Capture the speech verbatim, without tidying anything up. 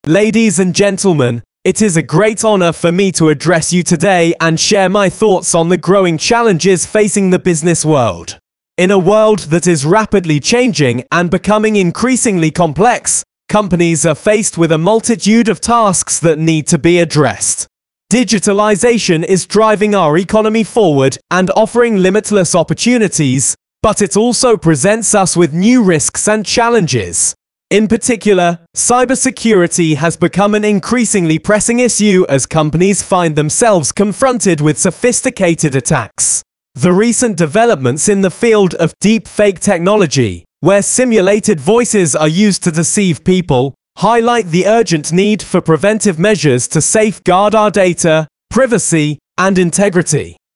Ladies and gentlemen, it is a great honor for me to address you today and share my thoughts on the growing challenges facing the business world. In a world that is rapidly changing and becoming increasingly complex, companies are faced with a multitude of tasks that need to be addressed. Digitalization is driving our economy forward and offering limitless opportunities, but it also presents us with new risks and challenges. In particular, cybersecurity has become an increasingly pressing issue as companies find themselves confronted with sophisticated attacks. The recent developments in the field of deepfake technology, where simulated voices are used to deceive people, highlight the urgent need for preventive measures to safeguard our data, privacy, and integrity.